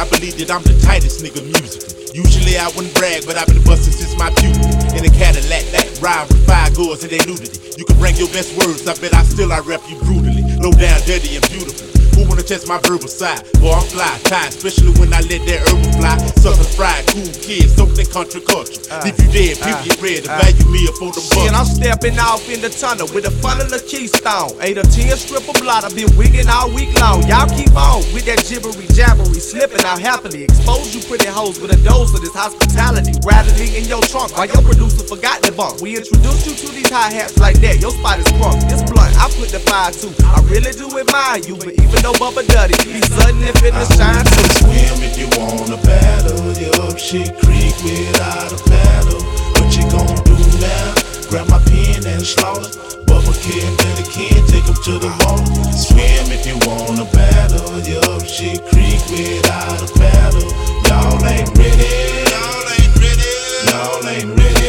I believe that I'm the tightest nigga musically. Usually I wouldn't brag, but I've been bustin' since my puberty. In a Cadillac, ride with 5 girls and they nudity. You can bring your best words, I bet I rep you brutally. Low down, dirty and beautiful. Who wanna test my verbal side? Boy, I'm fly, tight, especially when I let that herbal fly. Southern fried, cool kids, soaked in country culture. Leave you dead, period red, the value meal for the buck. And I'm stepping off in the tunnel with a funnel of keystone. 8 or 10 strip of blood, I've been wigging all week long. Y'all keep on with that gibbery jabbery, slipping out happily. Expose you pretty hoes with a dose of this hospitality. Rattling in your trunk while your producer forgot the bump. We introduced you to these hi-hats like that, your spot is crunk. This blunt, I put the fire to. I really do admire you, but even though Bubba Duddy, he's sudden if in the shine too. Swim if you wanna battle, you up shit creek without a paddle. What you gon' do now? Grab my pen and slaughter. Bubba Kid, better kid, take him to the water. Swim if you wanna battle, you up shit creek without a paddle. Y'all ain't ready, y'all ain't ready, y'all ain't ready.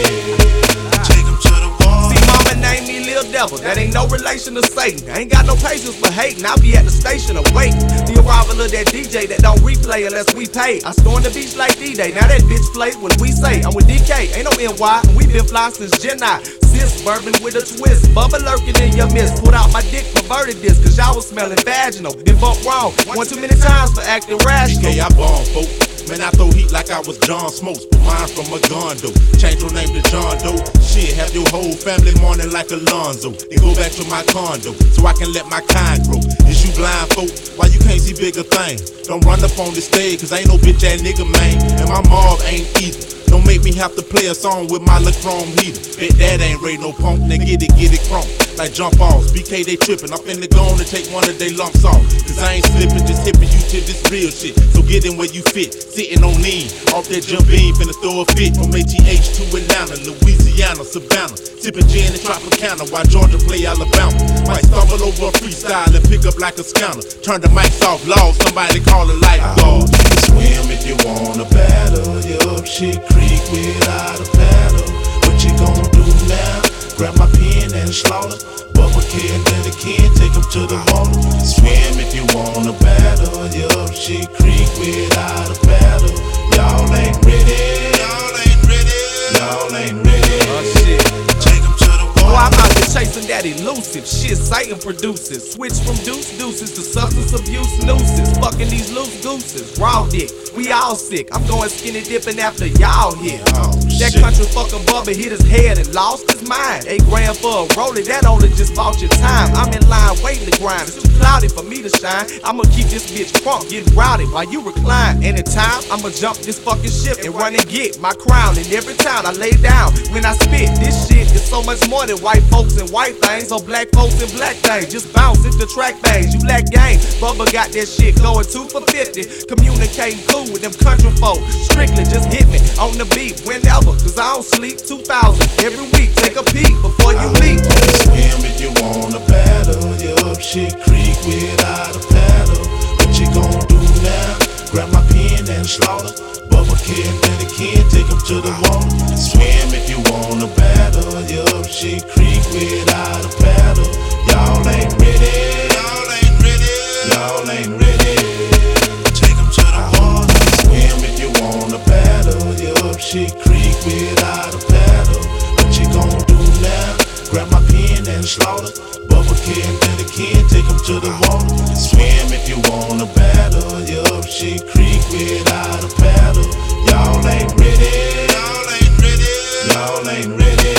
Take him to the water. See, mama named me Lil Devil, that ain't no relation to Satan. I ain't got no patience for hating, I'll be at the station awaiting the arrival of that DJ that don't replay unless we pay. I storm the beach like D-Day, now that bitch play when we say I'm with DK, ain't no NY, and we been fly since Gen I. Sis, bourbon with a twist, Bubba lurking in your midst. Put out my dick, perverted this, cause y'all was smelling vaginal. Been bumped wrong, one too many times for acting rational. DK, I bomb, folk. Man, I throw heat like I was John Smokes, but mine from a gun though. Change your name to John Doe. Shit, have your whole family mourning like Alonzo. Then go back to my condo, so I can let my kind grow. Is you blind folk? Why you can't see bigger things? Don't run up on the stage, cause ain't no bitch ass nigga, man. And my mob ain't either. Don't make me have to play a song with my chrome heater. Bet that ain't Ray no punk, then get it chrome. Like jump offs, BK they trippin'. I'm finna go on and take one of they lumps off. Cause I ain't slippin', just hippin' you to this real shit. So get in where you fit, sittin' on lean. Off that jump beam, finna throw a fit. From ATH to Atlanta, Louisiana, Savannah. Sippin' gin and Tropicana while Georgia play Alabama. Might stumble over a freestyle and pick up like a scanner. Turn the mics off, Lord, somebody call a lifeguard. Swim if you wanna battle, you up shit creek without a paddle. What you gon' do now? Grab my pen and slaughter. Bubba Kid, then the kid, take him to the water. Swim if you wanna battle, you up shit creek without a paddle. Y'all ain't ready, y'all ain't ready, y'all ain't ready. Oh shit. Take him to the water. Oh, I'm out here chasing that elusive shit Satan produces. Switch from deuces to substance abuse nooses. Fucking these loose gooses, raw dick. We all sick. I'm going skinny dipping after y'all here. That country fucking Bubba hit his head and lost his mind. 8 grand for a rollie, that only just bought your time. I'm in line waiting to grind. It's too cloudy for me to shine. I'ma keep this bitch crunk, getting rowdy while you recline. Anytime, I'ma jump this fucking ship and run and get my crown. In every town I lay down when I spit. This shit is so much more than white folks and white things, or black folks and black things. Just bounce if the track bangs. You lack game. Bubba got that shit going 2 for 50. Communicating cool with them country folk. Strictly just hit me on the beat whenever, cause I don't sleep. 2000 every week. Take a peek before you leap. Swim if you wanna battle, you up shit creek without a paddle. What you gon' do now? Grab my pen and slaughter. Bubba Kid, then the kid, take him to the water. Swim if you wanna battle, you up shit creek without a paddle. Y'all ain't ready, y'all ain't ready, y'all ain't ready. Take him to the water. Swim if you wanna battle, you up shit creek without a paddle. What you gon' do now? Grab my pen and slaughter. Bubba Kid, then the kid, take him to the water. Swim if you wanna battle, you up shit creek without a paddle. Y'all ain't ready, y'all ain't ready, y'all ain't ready.